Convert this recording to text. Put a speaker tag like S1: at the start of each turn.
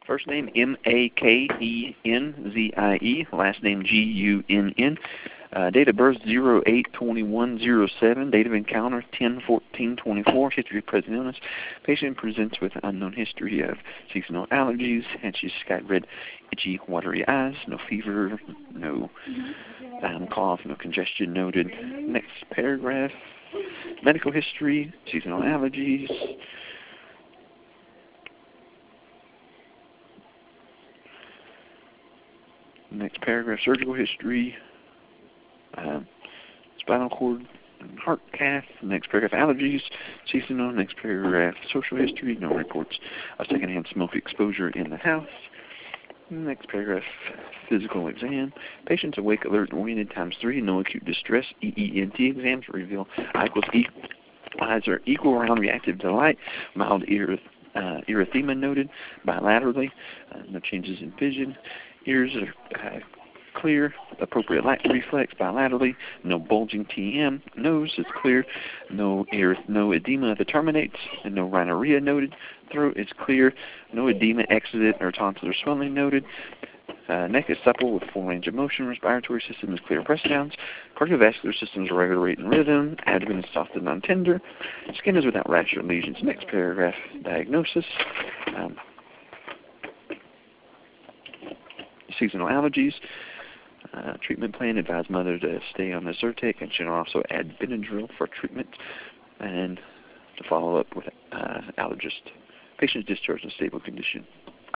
S1: First name Makenzie, last name Gunn. Date of birth 08/21/07. Date of encounter 10/14/24. History of present illness. Patient presents with unknown history of seasonal allergies. And she's got red, itchy, watery eyes. No fever. No cough. No congestion noted. Next paragraph. Medical history. Seasonal allergies. Next paragraph. Surgical history. Spinal cord and heart cath. Next paragraph, allergies, seasonal. Next paragraph, social history, no reports of secondhand smoke exposure in the house. Next paragraph, physical exam. Patients awake, alert, and oriented ×3. No acute distress. EENT exams reveal eyes are equal round reactive to light. Mild erythema noted bilaterally. No changes in vision. Ears are clear, appropriate light reflex bilaterally, no bulging TM, nose is clear, no edema that terminates, and no rhinorrhea noted, throat is clear, no edema, exudate, or tonsillar swelling noted, neck is supple with full range of motion, respiratory system is clear press downs, cardiovascular system is regular rate and rhythm, abdomen is soft and non-tender, skin is without rash or lesions. Next paragraph, diagnosis. Seasonal allergies. Treatment plan, advise mother to stay on the Zyrtec and should also add Benadryl for treatment and to follow up with allergist. Patient discharged in stable condition.